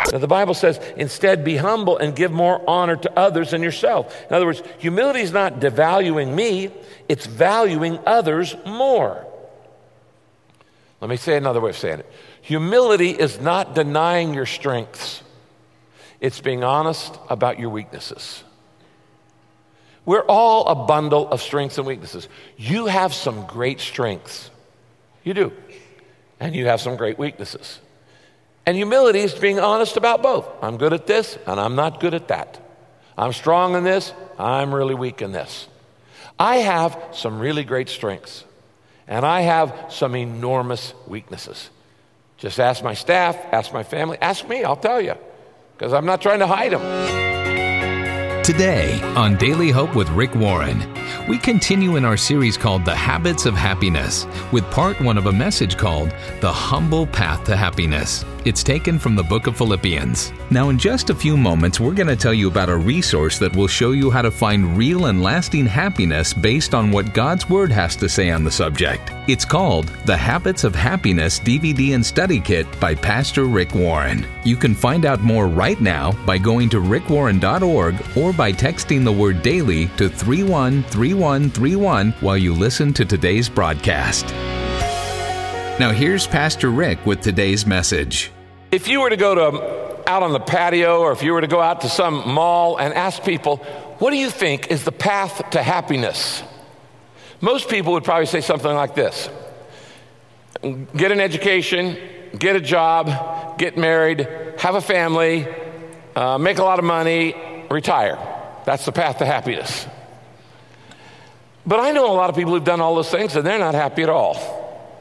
Now, the Bible says, instead, be humble and give more honor to others than yourself. In other words, humility is not devaluing me, it's valuing others more. Let me say another way of saying it. Humility is not denying your strengths. It's being honest about your weaknesses. We're all a bundle of strengths and weaknesses. You have some great strengths. You do. And you have some great weaknesses. And humility is being honest about both. I'm good at this, and I'm not good at that. I'm strong in this, I'm really weak in this. I have some really great strengths, and I have some enormous weaknesses. Just ask my staff, ask my family, ask me, I'll tell you, because I'm not trying to hide them. Today on Daily Hope with Rick Warren, we continue in our series called The Habits of Happiness with part 1 of a message called The Humble Path to Happiness. It's taken from the book of Philippians. Now, in just a few moments, we're going to tell you about a resource that will show you how to find real and lasting happiness based on what God's Word has to say on the subject. It's called The Habits of Happiness DVD and Study Kit by Pastor Rick Warren. You can find out more right now by going to rickwarren.org or by texting the word daily to 313131 while you listen to today's broadcast. Now here's Pastor Rick with today's message. If you were to go out on the patio, or if you were to go out to some mall and ask people, what do you think is the path to happiness? Most people would probably say something like this: get an education, get a job, get married, have a family, make a lot of money, retire. That's the path to happiness. But I know a lot of people who've done all those things and they're not happy at all.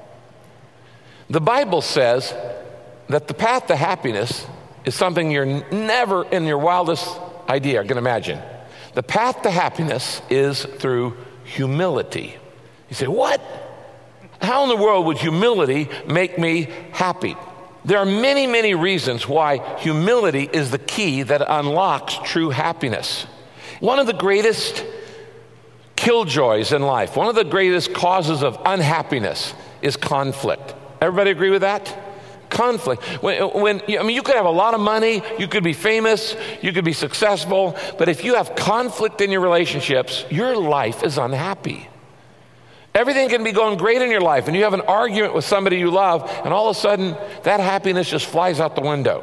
The Bible says that the path to happiness is something you're never in your wildest idea can imagine. The path to happiness is through humility. You say, what? How in the world would humility make me happy? There are many, many reasons why humility is the key that unlocks true happiness. One of the greatest killjoys in life, one of the greatest causes of unhappiness is conflict. Everybody agree with that? Conflict. You could have a lot of money, you could be famous, you could be successful, but if you have conflict in your relationships, your life is unhappy. Everything can be going great in your life, and you have an argument with somebody you love, and all of a sudden, that happiness just flies out the window.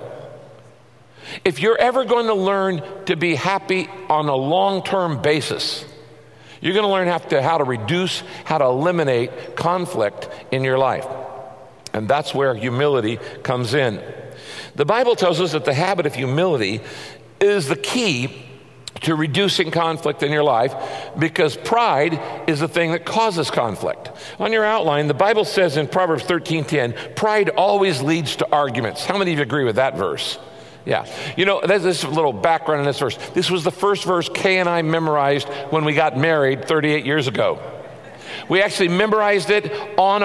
If you're ever going to learn to be happy on a long-term basis, you're going to learn how to reduce, how to eliminate conflict in your life. And that's where humility comes in. The Bible tells us that the habit of humility is the key to reducing conflict in your life, because pride is the thing that causes conflict. On your outline, the Bible says in Proverbs 13:10, pride always leads to arguments. How many of you agree with that verse? Yeah. You know, there's this little background in this verse. This was the first verse Kay and I memorized when we got married 38 years ago. We actually memorized it on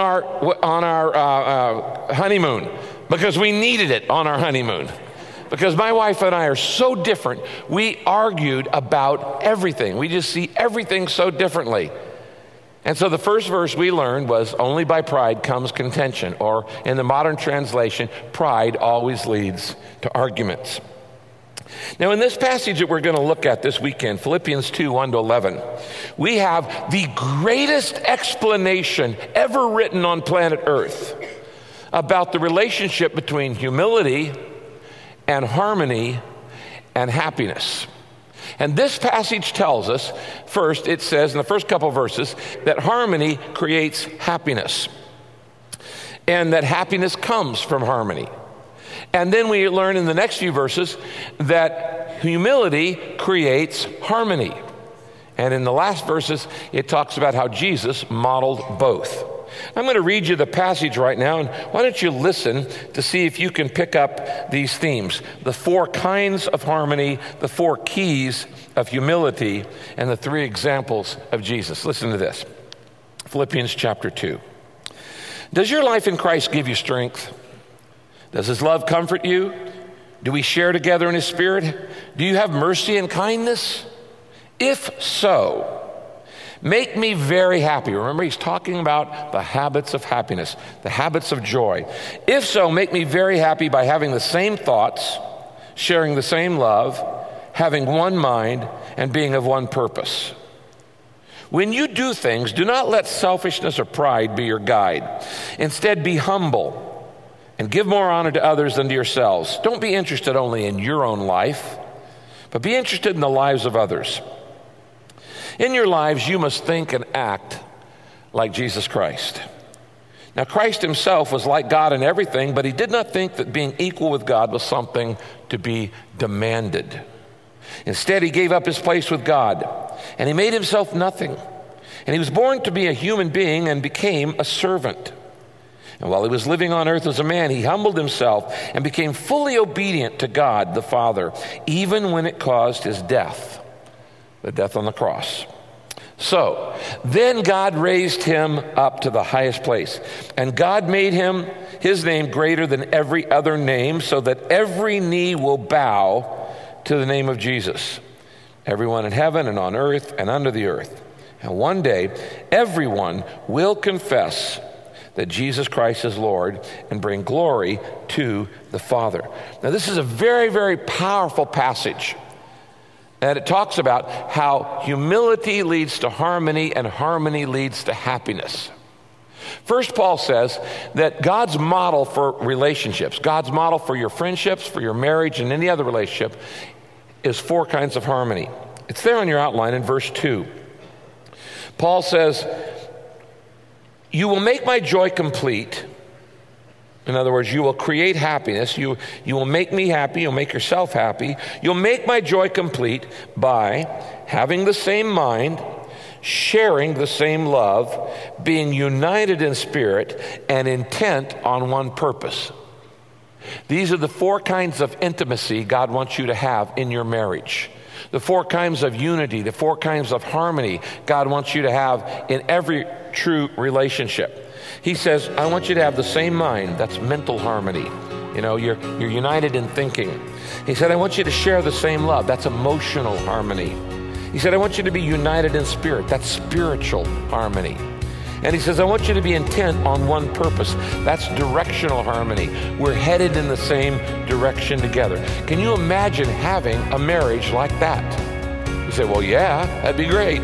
our honeymoon because we needed it on our honeymoon. Because my wife and I are so different, we argued about everything. We just see everything so differently. And so the first verse we learned was, only by pride comes contention, or in the modern translation, pride always leads to arguments. Now, in this passage that we're going to look at this weekend, Philippians 2:1-11, we have the greatest explanation ever written on planet Earth about the relationship between humility and harmony and happiness. And this passage tells us, first, it says in the first couple of verses, that harmony creates happiness, and that happiness comes from harmony. And then we learn in the next few verses that humility creates harmony. And in the last verses, it talks about how Jesus modeled both. I'm going to read you the passage right now, and why don't you listen to see if you can pick up these themes. The 4 kinds of harmony, the 4 keys of humility, and the 3 examples of Jesus. Listen to this. Philippians chapter 2. Does your life in Christ give you strength? Does his love comfort you? Do we share together in his spirit? Do you have mercy and kindness? If so, make me very happy. Remember, he's talking about the habits of happiness, the habits of joy. If so, make me very happy by having the same thoughts, sharing the same love, having one mind, and being of one purpose. When you do things, do not let selfishness or pride be your guide. Instead, be humble and give more honor to others than to yourselves. Don't be interested only in your own life, but be interested in the lives of others. In your lives, you must think and act like Jesus Christ. Now, Christ himself was like God in everything, but he did not think that being equal with God was something to be demanded. Instead, he gave up his place with God, and he made himself nothing. And he was born to be a human being and became a servant. And while he was living on earth as a man, he humbled himself and became fully obedient to God the Father, even when it caused his death, the death on the cross. So, then God raised him up to the highest place, and God made his name greater than every other name, so that every knee will bow to the name of Jesus, everyone in heaven and on earth and under the earth. And one day, everyone will confess that Jesus Christ is Lord and bring glory to the Father. Now, this is a very, very powerful passage. And it talks about how humility leads to harmony and harmony leads to happiness. First, Paul says that God's model for relationships, God's model for your friendships, for your marriage, and any other relationship is 4 kinds of harmony. It's there on your outline in verse 2. Paul says, "You will make my joy complete." In other words, you will create happiness. You will make me happy. You'll make yourself happy. You'll make my joy complete by having the same mind, sharing the same love, being united in spirit, and intent on one purpose. These are the 4 kinds of intimacy God wants you to have in your marriage. The 4 kinds of unity, the 4 kinds of harmony God wants you to have in every true relationship. He says, I want you to have the same mind. That's mental harmony. You're united in thinking. He said, I want you to share the same love. That's emotional harmony. He said, I want you to be united in spirit. That's spiritual harmony. And he says, I want you to be intent on one purpose. That's directional harmony. We're headed in the same direction together. Can you imagine having a marriage like that? You say, well, yeah, that'd be great.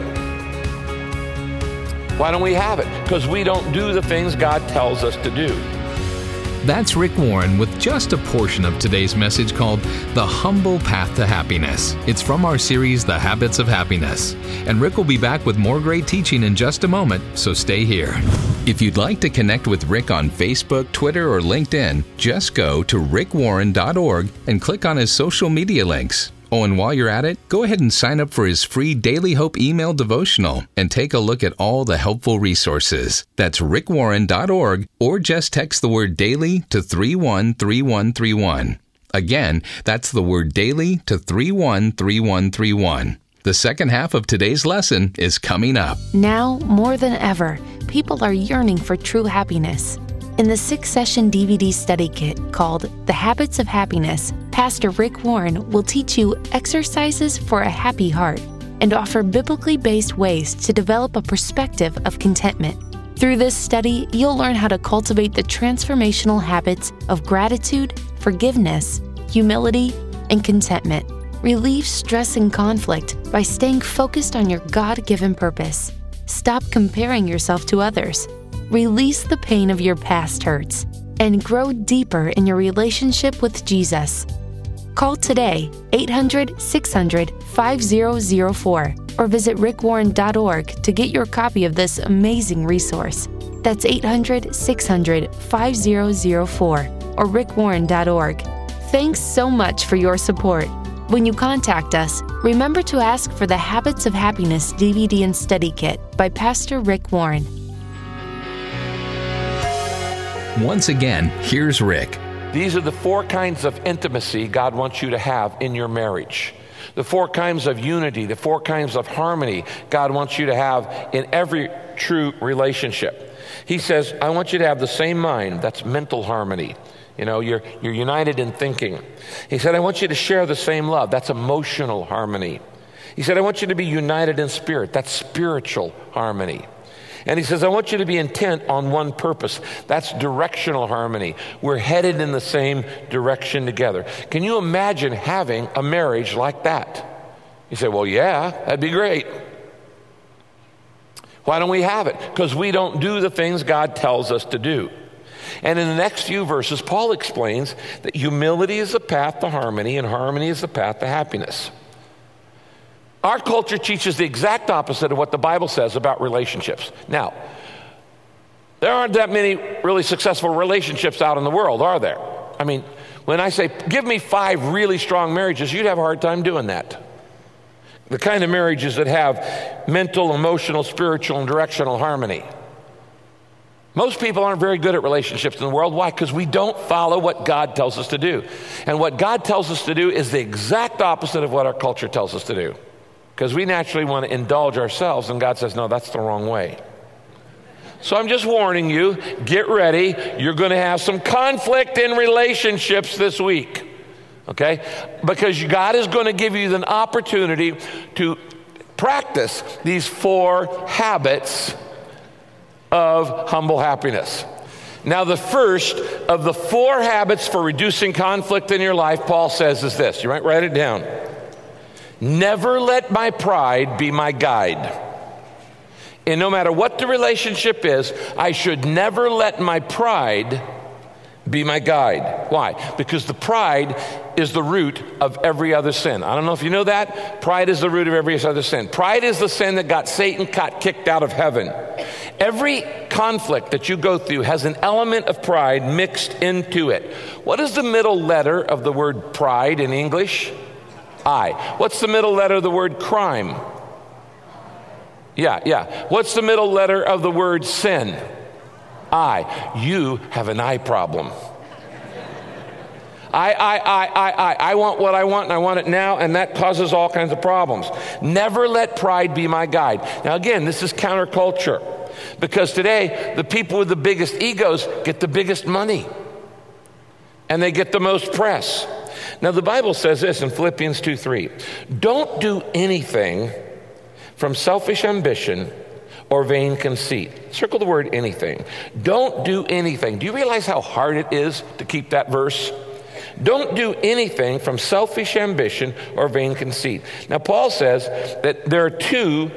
Why don't we have it? Because we don't do the things God tells us to do. That's Rick Warren with just a portion of today's message called The Humble Path to Happiness. It's from our series, The Habits of Happiness. And Rick will be back with more great teaching in just a moment, so stay here. If you'd like to connect with Rick on Facebook, Twitter, or LinkedIn, just go to rickwarren.org and click on his social media links. Oh, and while you're at it, go ahead and sign up for his free Daily Hope email devotional and take a look at all the helpful resources. That's rickwarren.org, or just text the word daily to 313131. Again, that's the word daily to 313131. The second half of today's lesson is coming up. Now, more than ever, people are yearning for true happiness. In the 6-session DVD study kit called The Habits of Happiness, Pastor Rick Warren will teach you exercises for a happy heart and offer biblically based ways to develop a perspective of contentment. Through this study, you'll learn how to cultivate the transformational habits of gratitude, forgiveness, humility, and contentment. Relieve stress and conflict by staying focused on your God-given purpose. Stop comparing yourself to others. Release the pain of your past hurts and grow deeper in your relationship with Jesus. Call today, 800-600-5004, or visit rickwarren.org to get your copy of this amazing resource. That's 800-600-5004 or rickwarren.org. Thanks so much for your support. When you contact us, remember to ask for the Habits of Happiness DVD and Study Kit by Pastor Rick Warren. Once again, here's Rick. These are the 4 kinds of intimacy God wants you to have in your marriage. The 4 kinds of unity, the 4 kinds of harmony God wants you to have in every true relationship. He says, I want you to have the same mind. That's mental harmony. You're united in thinking. He said, I want you to share the same love. That's emotional harmony. He said, I want you to be united in spirit. That's spiritual harmony. And he says, I want you to be intent on one purpose. That's directional harmony. We're headed in the same direction together. Can you imagine having a marriage like that? You say, well, yeah, that'd be great. Why don't we have it? Because we don't do the things God tells us to do. And in the next few verses, Paul explains that humility is the path to harmony, and harmony is the path to happiness. Our culture teaches the exact opposite of what the Bible says about relationships. Now, there aren't that many really successful relationships out in the world, are there? I mean, when I say, give me 5 really strong marriages, you'd have a hard time doing that. The kind of marriages that have mental, emotional, spiritual, and directional harmony. Most people aren't very good at relationships in the world. Why? Because we don't follow what God tells us to do. And what God tells us to do is the exact opposite of what our culture tells us to do. Because we naturally want to indulge ourselves, and God says, no, that's the wrong way. So I'm just warning you, get ready. You're going to have some conflict in relationships this week. Okay? Because God is going to give you an opportunity to practice these 4 habits of humble happiness. Now, the first of the 4 habits for reducing conflict in your life, Paul says, is this. You might write it down. Never let my pride be my guide. And no matter what the relationship is, I should never let my pride be my guide. Why? Because the pride is the root of every other sin. I don't know if you know that. Pride is the root of every other sin. Pride is the sin that got Satan kicked out of heaven. Every conflict that you go through has an element of pride mixed into it. What is the middle letter of the word pride in English? I. What's the middle letter of the word crime? Yeah. What's the middle letter of the word sin? I. You have an I problem. I want what I want, and I want it now, and that causes all kinds of problems. Never let pride be my guide. Now again, this is counterculture, because today the people with the biggest egos get the biggest money, and they get the most press. Now the Bible says this in Philippians 2:3. Don't do anything from selfish ambition or vain conceit. Circle the word anything. Don't do anything. Do you realize how hard it is to keep that verse? Don't do anything from selfish ambition or vain conceit. Now, Paul says that there are 2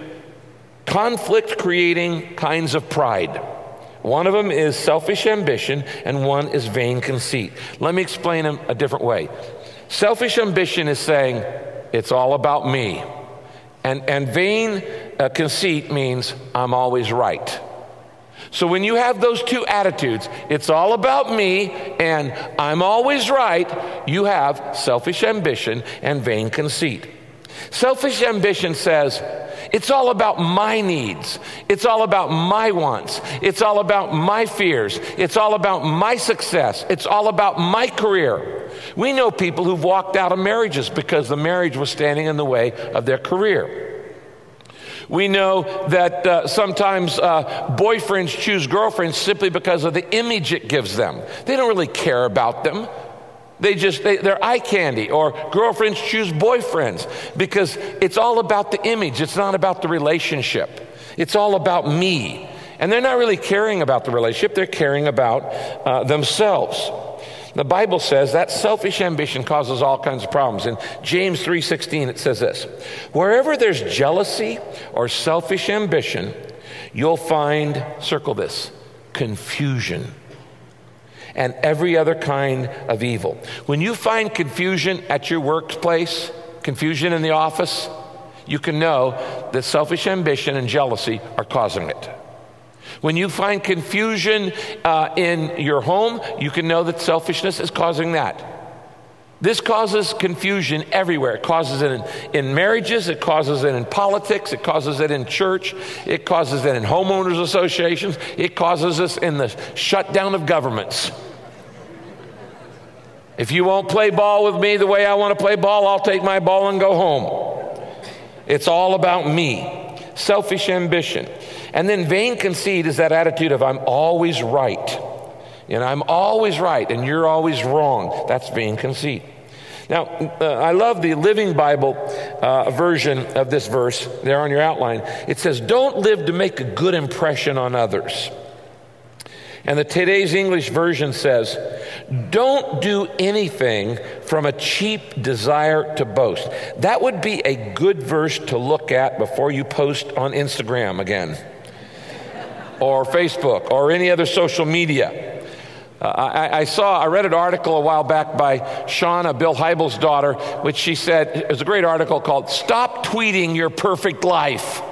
conflict-creating kinds of pride. One of them is selfish ambition, and one is vain conceit. Let me explain them a different way. Selfish ambition is saying, it's all about me. And vain conceit means I'm always right. So when you have those 2 attitudes, it's all about me and I'm always right, you have selfish ambition and vain conceit. Selfish ambition says, it's all about my needs. It's all about my wants. It's all about my fears. It's all about my success. It's all about my career. We know people who've walked out of marriages because the marriage was standing in the way of their career. We know that sometimes boyfriends choose girlfriends simply because of the image it gives them. They don't really care about them. They're eye candy. Or girlfriends choose boyfriends because it's all about the image. It's not about the relationship. It's all about me. And they're not really caring about the relationship. They're caring about themselves. The Bible says that selfish ambition causes all kinds of problems. In James 3:16, it says this: wherever there's jealousy or selfish ambition, you'll find, circle this, confusion and every other kind of evil. When you find confusion at your workplace, confusion in the office, you can know that selfish ambition and jealousy are causing it. When you find confusion in your home, you can know that selfishness is causing that. This causes confusion everywhere. It causes it in marriages. It causes it in politics. It causes it in church. It causes it in homeowners associations. It causes us in the shutdown of governments. If you won't play ball with me the way I want to play ball, I'll take my ball and go home. It's all about me. Selfish ambition. And then vain conceit is that attitude of I'm always right. And I'm always right and you're always wrong. That's vain conceit. Now, I love the Living Bible version of this verse there on your outline. It says, don't live to make a good impression on others. And the Today's English version says, don't do anything from a cheap desire to boast. That would be a good verse to look at before you post on Instagram again, or Facebook, or any other social media. I read an article a while back by Shauna, Bill Hybels' daughter, which she said, it was a great article called, "Stop Tweeting Your Perfect Life."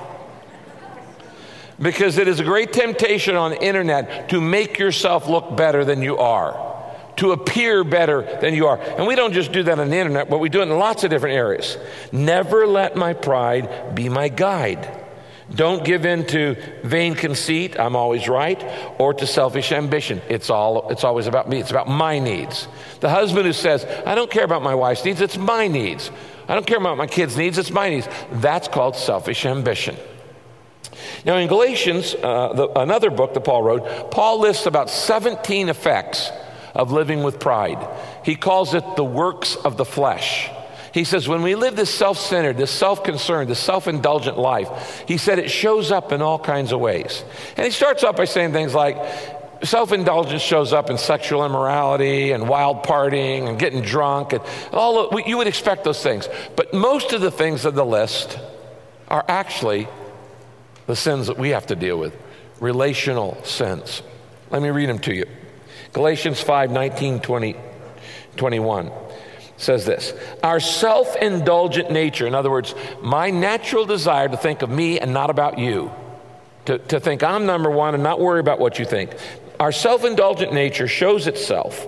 Because it is a great temptation on the internet to make yourself look better than you are, to appear better than you are. And we don't just do that on the internet, but we do it in lots of different areas. Never let my pride be my guide. Don't give in to vain conceit, I'm always right, or to selfish ambition. It's always about me. It's about my needs. The husband who says, I don't care about my wife's needs, it's my needs. I don't care about my kids' needs, it's my needs. That's called selfish ambition. Now in Galatians, another book that Paul wrote, Paul lists about 17 effects of living with pride. He calls it the works of the flesh. He says when we live this self-centered, this self-concerned, this self-indulgent life, he said it shows up in all kinds of ways. And he starts off by saying things like, self-indulgence shows up in sexual immorality and wild partying and getting drunk and you would expect those things. But most of the things on the list are actually the sins that we have to deal with, relational sins. Let me read them to you. Galatians 5:19, 20, 21 says this, our self-indulgent nature, in other words, my natural desire to think of me and not about you, to think I'm number one and not worry about what you think. Our self-indulgent nature shows itself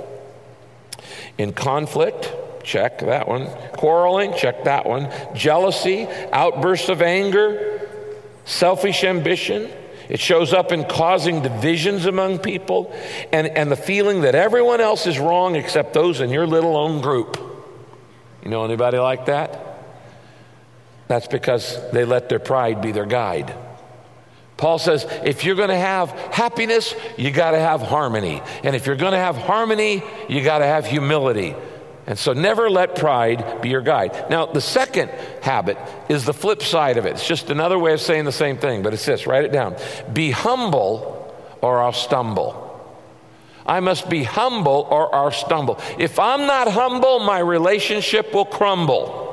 in conflict, check that one, quarreling, check that one, jealousy, outbursts of anger, selfish ambition. It shows up in causing divisions among people and the feeling that everyone else is wrong except those in your little own group. You know anybody like that? That's because they let their pride be their guide. Paul says, if you're going to have happiness, you got to have harmony. And if you're going to have harmony, you got to have humility. And so never let pride be your guide. Now, the second habit is the flip side of it. It's just another way of saying the same thing, but it's this, write it down. Be humble or I'll stumble. I must be humble or I'll stumble. If I'm not humble, my relationship will crumble.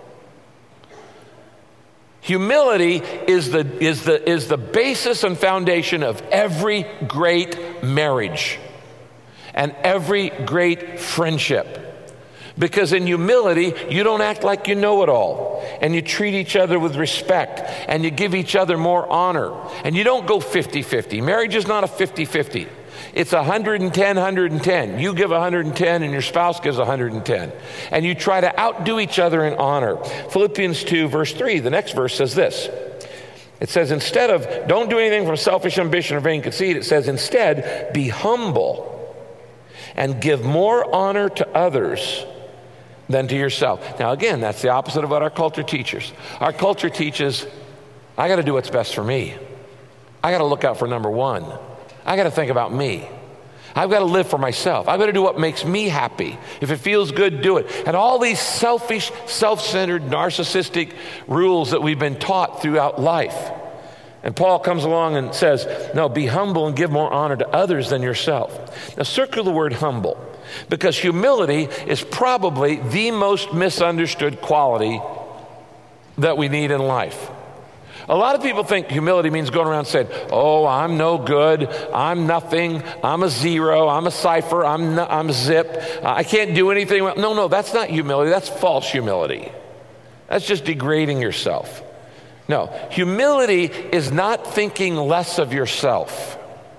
Humility is the basis and foundation of every great marriage and every great friendship. Because in humility, you don't act like you know it all. And you treat each other with respect. And you give each other more honor. And you don't go 50-50. Marriage is not a 50-50. It's 110-110. You give 110 and your spouse gives 110. And you try to outdo each other in honor. Philippians 2, verse 3, the next verse says this. It says, instead of, don't do anything from selfish ambition or vain conceit, it says, instead, be humble and give more honor to others than to yourself. Now again, that's the opposite of what our culture teaches. Our culture teaches, I got to do what's best for me. I got to look out for number one. I got to think about me. I've got to live for myself. I've got to do what makes me happy. If it feels good, do it. And all these selfish, self-centered, narcissistic rules that we've been taught throughout life. And Paul comes along and says, no, be humble and give more honor to others than yourself. Now circle the word humble, because humility is probably the most misunderstood quality that we need in life. A lot of people think humility means going around saying, oh, I'm no good, I'm nothing, I'm a zero, I'm a cipher, I'm a zip, I can't do anything. No, that's not humility, that's false humility. That's just degrading yourself. No, humility is not thinking less of yourself.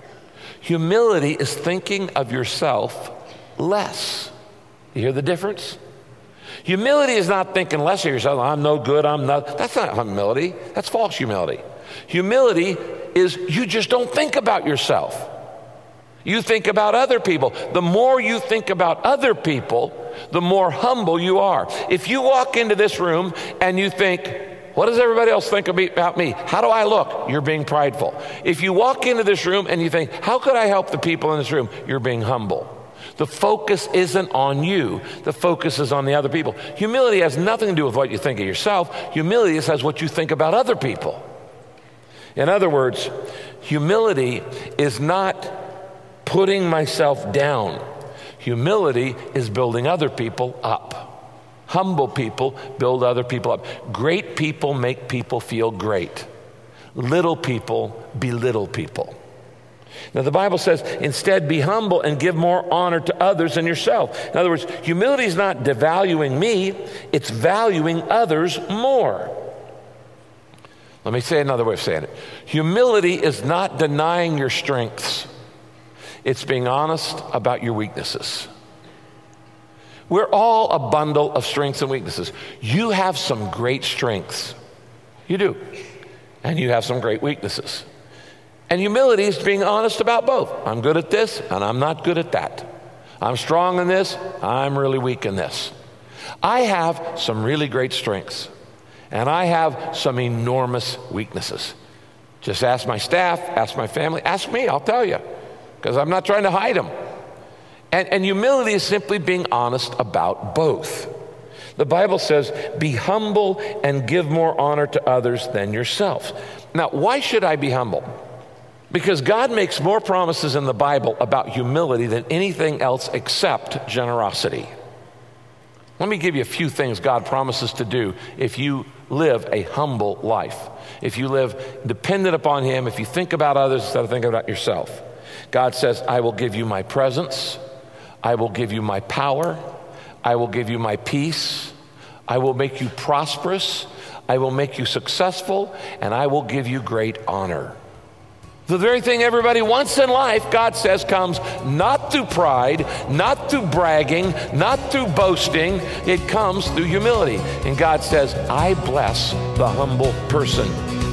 Humility is thinking of yourself less. You hear the difference? Humility is not thinking less of yourself. I'm no good, I'm not. That's not humility. That's false humility. Humility is you just don't think about yourself. You think about other people. The more you think about other people, the more humble you are. If you walk into this room and you think, what does everybody else think about me? How do I look? You're being prideful. If you walk into this room and you think, how could I help the people in this room? You're being humble. The focus isn't on you. The focus is on the other people. Humility has nothing to do with what you think of yourself. Humility has what you think about other people. In other words, humility is not putting myself down. Humility is building other people up. Humble people build other people up. Great people make people feel great. Little people belittle people. Now, the Bible says, instead, be humble and give more honor to others than yourself. In other words, humility is not devaluing me, it's valuing others more. Let me say another way of saying it. Humility is not denying your strengths. It's being honest about your weaknesses. We're all a bundle of strengths and weaknesses. You have some great strengths. You do. And you have some great weaknesses. And humility is being honest about both. I'm good at this, and I'm not good at that. I'm strong in this, I'm really weak in this. I have some really great strengths, and I have some enormous weaknesses. Just ask my staff, ask my family, ask me, I'll tell you, because I'm not trying to hide them. And humility is simply being honest about both. The Bible says, be humble and give more honor to others than yourself. Now, why should I be humble? Because God makes more promises in the Bible about humility than anything else except generosity. Let me give you a few things God promises to do if you live a humble life. If you live dependent upon Him, if you think about others instead of thinking about yourself. God says, I will give you my presence. I will give you my power. I will give you my peace. I will make you prosperous. I will make you successful. And I will give you great honor. The very thing everybody wants in life, God says, comes not through pride, not through bragging, not through boasting. It comes through humility. And God says, I bless the humble person.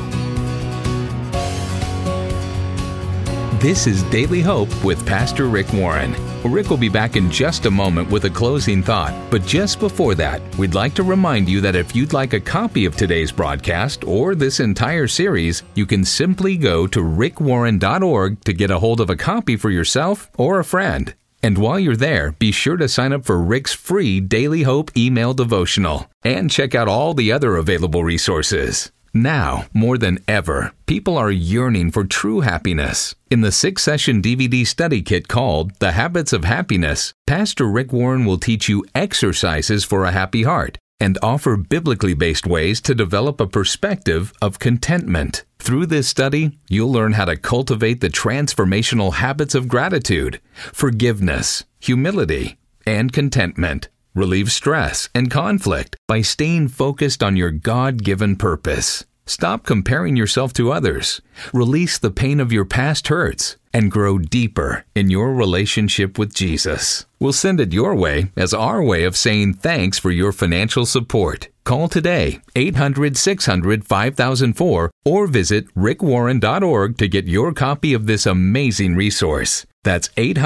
This is Daily Hope with Pastor Rick Warren. Rick will be back in just a moment with a closing thought. But just before that, we'd like to remind you that if you'd like a copy of today's broadcast or this entire series, you can simply go to rickwarren.org to get a hold of a copy for yourself or a friend. And while you're there, be sure to sign up for Rick's free Daily Hope email devotional and check out all the other available resources. Now, more than ever, people are yearning for true happiness. In the 6-session DVD study kit called The Habits of Happiness, Pastor Rick Warren will teach you exercises for a happy heart and offer biblically based ways to develop a perspective of contentment. Through this study, you'll learn how to cultivate the transformational habits of gratitude, forgiveness, humility, and contentment. Relieve stress and conflict by staying focused on your God-given purpose. Stop comparing yourself to others. Release the pain of your past hurts and grow deeper in your relationship with Jesus. We'll send it your way as our way of saying thanks for your financial support. Call today, 800-600-5004, or visit rickwarren.org to get your copy of this amazing resource. That's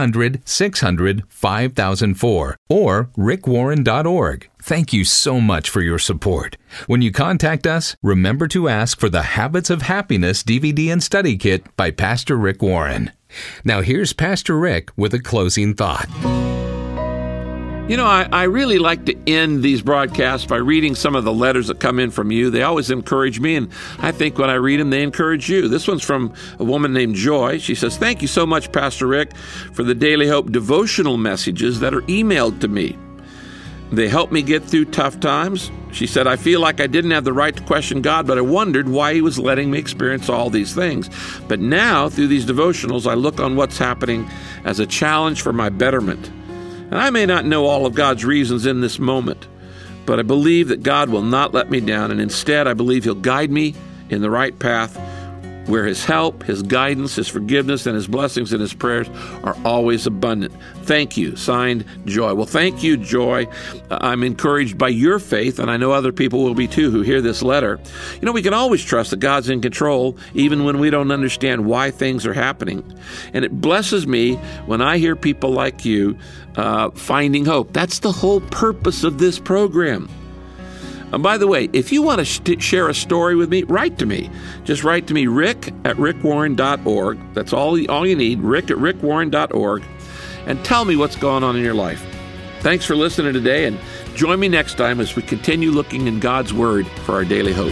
800-600-5004 or rickwarren.org. Thank you so much for your support. When you contact us, remember to ask for the Habits of Happiness DVD and Study Kit by Pastor Rick Warren. Now here's Pastor Rick with a closing thought. You know, I really like to end these broadcasts by reading some of the letters that come in from you. They always encourage me, and I think when I read them, they encourage you. This one's from a woman named Joy. She says, thank you so much, Pastor Rick, for the Daily Hope devotional messages that are emailed to me. They help me get through tough times. She said, I feel like I didn't have the right to question God, but I wondered why He was letting me experience all these things. But now, through these devotionals, I look on what's happening as a challenge for my betterment. And I may not know all of God's reasons in this moment, but I believe that God will not let me down, and instead I believe He'll guide me in the right path where His help, His guidance, His forgiveness, and His blessings and His prayers are always abundant. Thank you. Signed, Joy. Well, thank you, Joy. I'm encouraged by your faith, and I know other people will be too who hear this letter. You know, we can always trust that God's in control, even when we don't understand why things are happening. And it blesses me when I hear people like you finding hope. That's the whole purpose of this program. And by the way, if you want to share a story with me, write to me. Just write to me, rick@rickwarren.org. That's all you need, rick@rickwarren.org. and tell me what's going on in your life. Thanks for listening today, and join me next time as we continue looking in God's Word for our daily hope.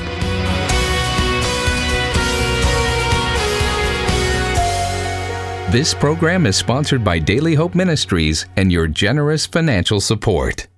This program is sponsored by Daily Hope Ministries and your generous financial support.